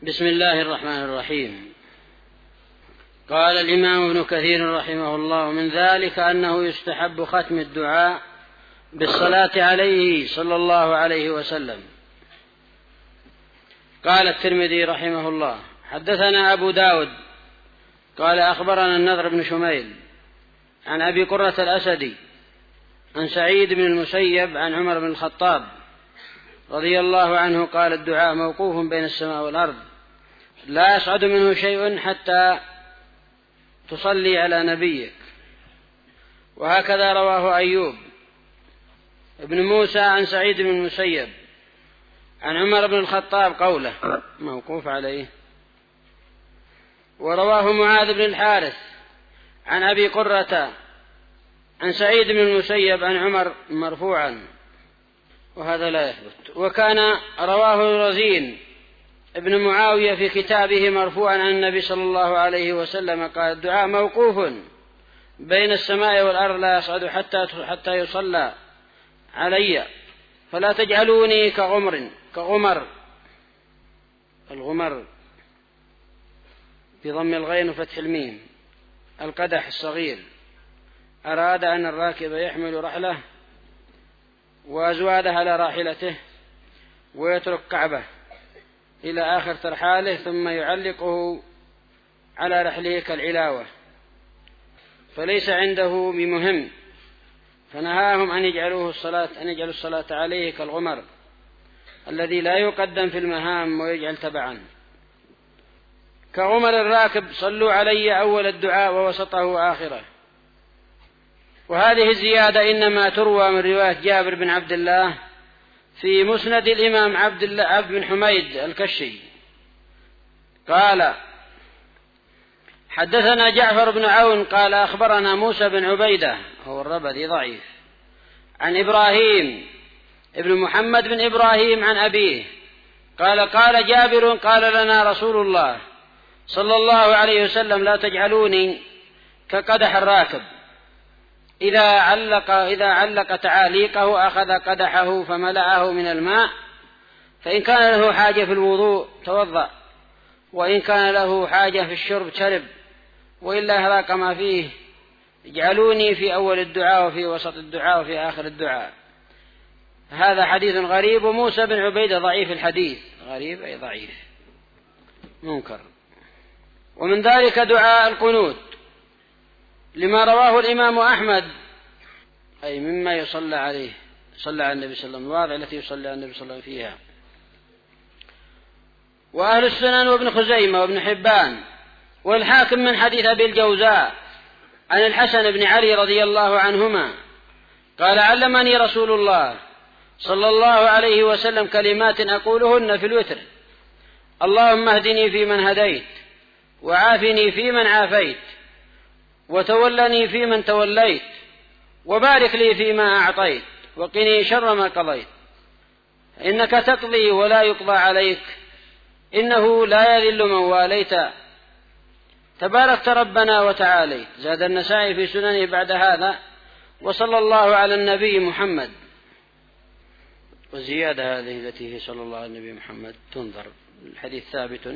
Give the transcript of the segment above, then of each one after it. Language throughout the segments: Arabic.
بسم الله الرحمن الرحيم. قال الإمام ابن كثير رحمه الله: من ذلك أنه يستحب ختم الدعاء بالصلاة عليه صلى الله عليه وسلم. قال الترمذي رحمه الله: حدثنا أبو داود قال أخبرنا النضر بن شميل عن أبي قرة الأسدي عن سعيد بن المسيب عن عمر بن الخطاب رضي الله عنه قال: الدعاء موقوف بين السماء والأرض لا يصعد منه شيء حتى تصلي على نبيك. وهكذا رواه أيوب ابن موسى عن سعيد بن المسيب عن عمر بن الخطاب قوله موقوف عليه. ورواه معاذ بن الحارث عن أبي قرة عن سعيد بن المسيب عن عمر مرفوعا، وهذا لا يثبت. وكان رواه رزين ابن معاوية في كتابه مرفوعا عن النبي صلى الله عليه وسلم قال: الدعاء موقوف بين السماء والأرض لا يصعد حتى يصلى علي، فلا تجعلوني كغمر الغمر بضم الغين وفتح الميم القدح الصغير. أراد أن الراكب يحمل رحله وأزواده على راحلته ويترك كعبه إلى آخر ترحاله ثم يعلقه على رحله كالعلاوة، فليس عنده بمهم، فنهاهم أن يجعلوا الصلاة عليه كالغمر الذي لا يقدم في المهام ويجعل تبعا. كغمر الراكب صلوا علي أول الدعاء ووسطه وآخره. وهذه الزيادة إنما تروى من رواية جابر بن عبد الله في مسند الإمام عبد بن حميد الكشي قال: حدثنا جعفر بن عون قال أخبرنا موسى بن عبيدة هو الربذي ضعيف عن إبراهيم ابن محمد بن إبراهيم عن أبيه قال جابر: قال لنا رسول الله صلى الله عليه وسلم: لا تجعلوني كقدح الراكب إذا علق تعاليقه أخذ قدحه فملأه من الماء، فإن كان له حاجة في الوضوء توضأ، وإن كان له حاجة في الشرب شرب، وإلا هراق ما فيه. اجعلوني في أول الدعاء وفي وسط الدعاء وفي آخر الدعاء. هذا حديث غريب. وموسى بن عبيدة ضعيف الحديث، غريب أي ضعيف منكر. ومن ذلك دعاء القنوت لما رواه الإمام أحمد، أي مما يصلى عليه، صلى على النبي صلى الله عليه وسلم، الواضع التي يصلى على النبي صلى الله عليه وسلم فيها. وأهل السنن وابن خزيمة وابن حبان والحاكم من حديث أبي الجوزاء عن الحسن بن علي رضي الله عنهما قال: علمني رسول الله صلى الله عليه وسلم كلمات أقولهن في الوتر: اللهم اهدني فيمن هديت، وعافني فيمن عافيت، وتولني فيمن توليت، وبارك لي فيما أعطيت، وقني شر ما قضيت، إنك تقضي ولا يقضى عليك، إنه لا يذل من واليت، تباركت ربنا وتعاليت. زاد النسائي في سننه بعد هذا: وصلى الله على النبي محمد. والزيادة هذه التي هي صلى الله على النبي محمد تنظر، الحديث ثابت،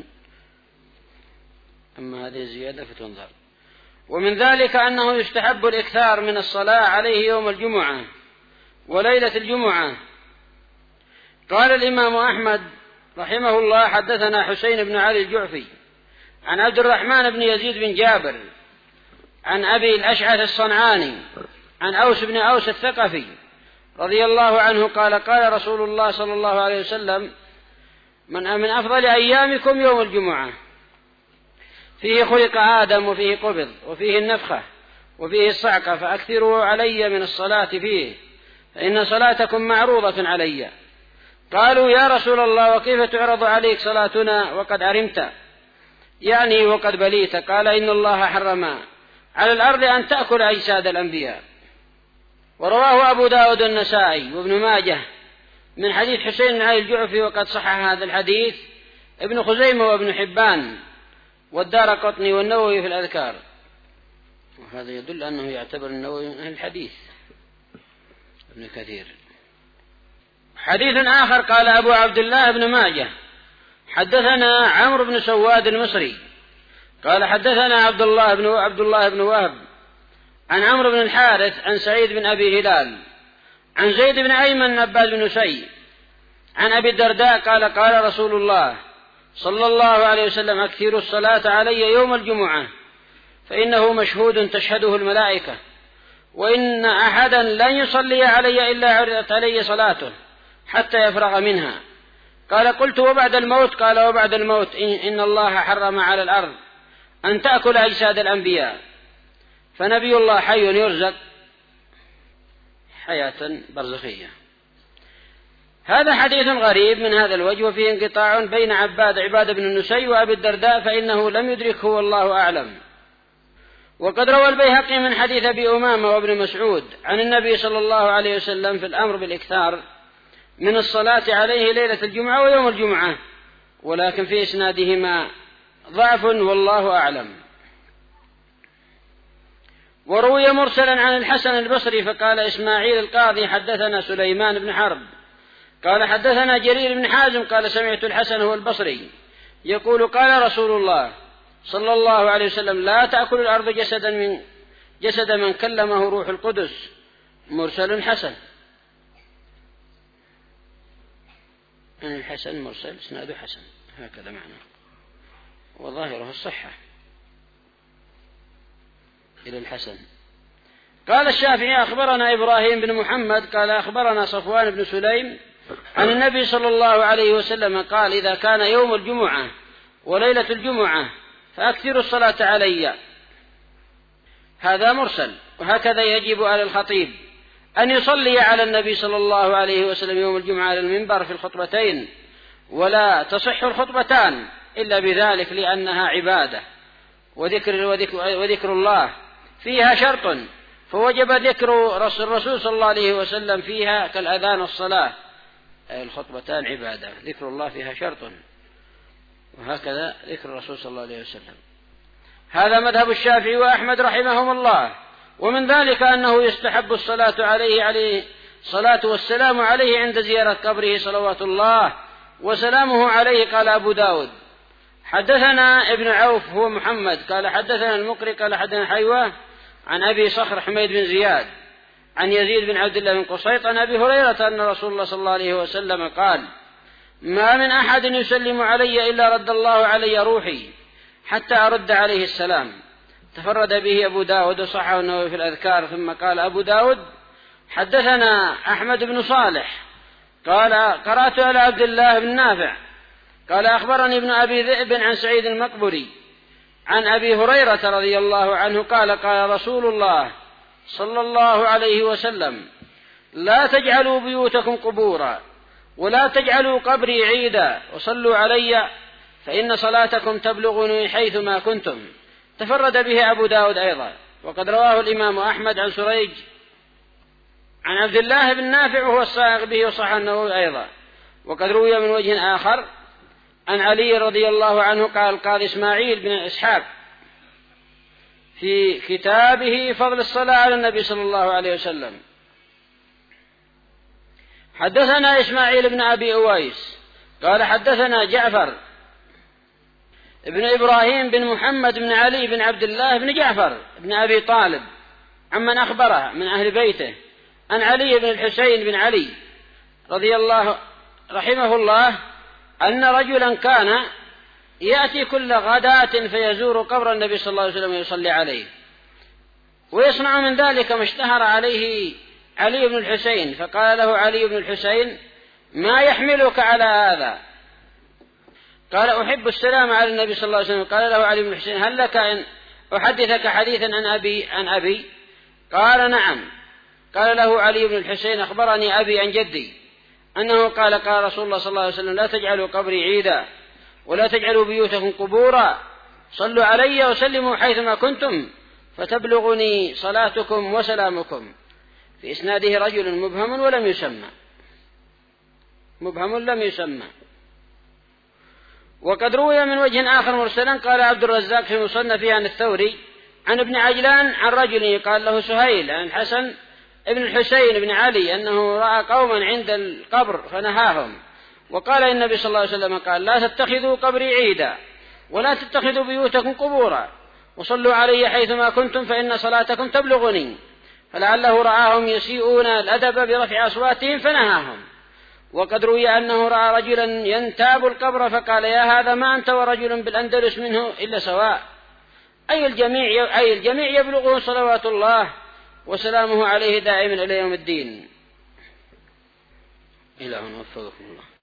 أما هذه الزيادة فتنظر. ومن ذلك أنه يستحب الإكثار من الصلاة عليه يوم الجمعة وليلة الجمعة. قال الإمام أحمد رحمه الله: حدثنا حسين بن علي الجعفي عن عبد الرحمن بن يزيد بن جابر عن أبي الأشعث الصنعاني عن أوس بن أوس الثقفي رضي الله عنه قال: قال رسول الله صلى الله عليه وسلم: من أفضل أيامكم يوم الجمعة، فيه خلق آدم وفيه قبض وفيه النفخة وفيه الصعقة، فأكثروا علي من الصلاة فيه، فإن صلاتكم معروضة علي. قالوا: يا رسول الله، وكيف تعرض عليك صلاتنا وقد عرمت، يعني وقد بليت؟ قال: إن الله حرم على الأرض أن تأكل أجساد الأنبياء. ورواه أبو داود النسائي وابن ماجه من حديث حسين بن علي الجعفي، وقد صحح هذا الحديث ابن خزيمة وابن حبان والدارقطني والنووي في الأذكار. وهذا يدل أنه يعتبر النووي من أهل الحديث ابن كثير. حديث آخر قال أبو عبد الله بن ماجه: حدثنا عمرو بن سواد المصري قال حدثنا عبد الله بن وهب عن عمرو بن الحارث عن سعيد بن أبي هلال عن زيد بن أيمن عباد بن نسي عن أبي الدرداء قال قال رسول الله صلى الله عليه وسلم أكثروا الصلاة علي يوم الجمعة فإنه مشهود تشهده الملائكة وإن أحدا لن يصلي علي إلا عرضت علي صلاته حتى يفرغ منها. قال قلت وبعد الموت؟ قال وبعد الموت إن الله حرم على الأرض أن تأكل أجساد الأنبياء فنبي الله حي يرزق حياة برزخية. هذا حديث غريب من هذا الوجه وفيه انقطاع بين عباد بن النسي وأبي الدرداء فإنه لم يدركه والله أعلم. وقد روى البيهقي من حديث أبي أمامة وابن مسعود عن النبي صلى الله عليه وسلم في الأمر بالإكثار من الصلاة عليه ليلة الجمعة ويوم الجمعة ولكن في إسنادهما ضعف والله أعلم. وروي مرسلا عن الحسن البصري فقال إسماعيل القاضي حدثنا سليمان بن حرب قال حدثنا جرير بن حازم قال سمعت الحسن هو البصري يقول قال رسول الله صلى الله عليه وسلم لا تأكل الأرض جسد من كلمه روح القدس. مرسل حسن الحسن مرسل اسناده حسن هكذا معنى وظاهره الصحة إلى الحسن. قال الشافعي أخبرنا إبراهيم بن محمد قال أخبرنا صفوان بن سليم عن النبي صلى الله عليه وسلم قال إذا كان يوم الجمعة وليلة الجمعة فأكثروا الصلاة علي. هذا مرسل. وهكذا يجب على الخطيب أن يصلي على النبي صلى الله عليه وسلم يوم الجمعة على المنبر في الخطبتين ولا تصح الخطبتان إلا بذلك لأنها عبادة وذكر الله فيها شرط فوجب ذكر الرسول صلى الله عليه وسلم فيها كالأذان والصلاة. الخطبتان عبادة ذكر الله فيها شرط وهكذا ذكر الرسول صلى الله عليه وسلم. هذا مذهب الشافعي وأحمد رحمهم الله. ومن ذلك أنه يستحب الصلاة عليه صلاة والسلام عليه عند زيارة قبره صلوات الله وسلامه عليه. قال أبو داود حدثنا ابن عوف هو محمد قال حدثنا المقري قال حدثنا حيوة عن أبي صخر حميد بن زياد عن يزيد بن عبد الله بن قصيط عن أبي هريرة أن رسول الله صلى الله عليه وسلم قال ما من أحد يسلم علي إلا رد الله علي روحي حتى أرد عليه السلام. تفرد به أبو داود وصححه النووي في الأذكار. ثم قال أبو داود حدثنا أحمد بن صالح قال قرأت على عبد الله بن نافع قال أخبرني ابن أبي ذئب عن سعيد المقبري عن أبي هريرة رضي الله عنه قال قال رسول الله صلى الله عليه وسلم لا تجعلوا بيوتكم قبورا ولا تجعلوا قبري عيدا وصلوا علي فإن صلاتكم تبلغني حيثما كنتم. تفرد به أبو داود أيضا. وقد رواه الإمام أحمد عن سريج عن عبد الله بن نافع وهو الصائغ به وصححه النووي أيضا. وقد روي من وجه آخر عن علي رضي الله عنه قال إسماعيل بن إسحاق في كتابه فضل الصلاة على النبي صلى الله عليه وسلم حدثنا إسماعيل بن أبي أويس قال حدثنا جعفر ابن إبراهيم بن محمد بن علي بن عبد الله بن جعفر بن أبي طالب عمن أخبره من أهل بيته عن علي بن الحسين بن علي رضي الله رحمه الله أن رجلا كان يأتي كل غداة فيزور قبر النبي صلى الله عليه وسلم ويصلي عليه ويصنع من ذلك ما اشتهر عليه علي بن الحسين. فقال له علي بن الحسين ما يحملك على هذا؟ قال أحب السلام على النبي صلى الله عليه وسلم. قال له علي بن الحسين هل لك أن أحدثك حديثا عن أبي؟ قال نعم. قال له علي بن الحسين أخبرني أبي عن جدي أنه قال رسول الله صلى الله عليه وسلم لا تجعلوا قبري عيدا ولا تجعلوا بيوتكم قبورا صلوا علي وسلموا حيثما كنتم فتبلغني صلاتكم وسلامكم. في إسناده رجل مبهم لم يسمى. وقد روي من وجه آخر مرسلا قال عبد الرزاق في مصنفه عن الثوري عن ابن عجلان عن رجل قال له سهيل عن الحسن ابن الحسين بن علي أنه رأى قوما عند القبر فنهاهم وقال النبي صلى الله عليه وسلم قال: لا تتخذوا قبري عيدا ولا تتخذوا بيوتكم قبورا وصلوا علي حيثما كنتم فإن صلاتكم تبلغني. فلعله رآهم يسيئون الأدب برفع أصواتهم فنهاهم. وقد روي أنه رأى رجلا ينتاب القبر فقال: يا هذا ما أنت ورجل بالأندلس منه إلا سواء، أي الجميع يبلغه صلوات الله وسلامه عليه دائما إلى يوم الدين. إلى هنا وفقكم الله.